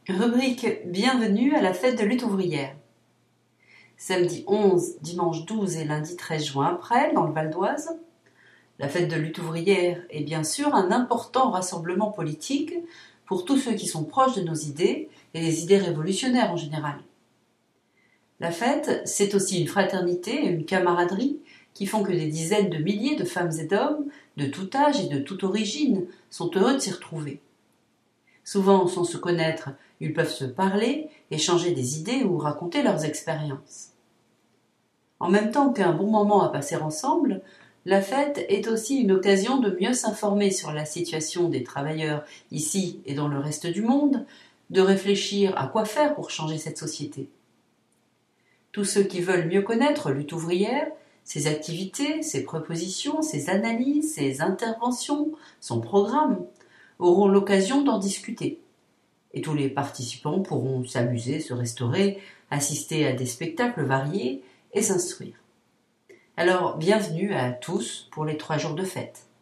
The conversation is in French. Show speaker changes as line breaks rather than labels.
Rubrique Bienvenue à la fête de lutte ouvrière. Samedi 11, dimanche 12 et lundi 13 juin après, dans le Val d'Oise. La fête de lutte ouvrière est bien sûr un important rassemblement politique pour tous ceux qui sont proches de nos idées et des idées révolutionnaires en général. La fête, c'est aussi une fraternité et une camaraderie qui font que des dizaines de milliers de femmes et d'hommes, de tout âge et de toute origine, sont heureux de s'y retrouver. Souvent, sans se connaître, ils peuvent se parler, échanger des idées ou raconter leurs expériences. En même temps qu'un bon moment à passer ensemble, la fête est aussi une occasion de mieux s'informer sur la situation des travailleurs ici et dans le reste du monde, de réfléchir à quoi faire pour changer cette société. Tous ceux qui veulent mieux connaître Lutte ouvrière, ses activités, ses propositions, ses analyses, ses interventions, son programme, auront l'occasion d'en discuter. Et tous les participants pourront s'amuser, se restaurer, assister à des spectacles variés et s'instruire. Alors, bienvenue à tous pour les 3 jours de fête.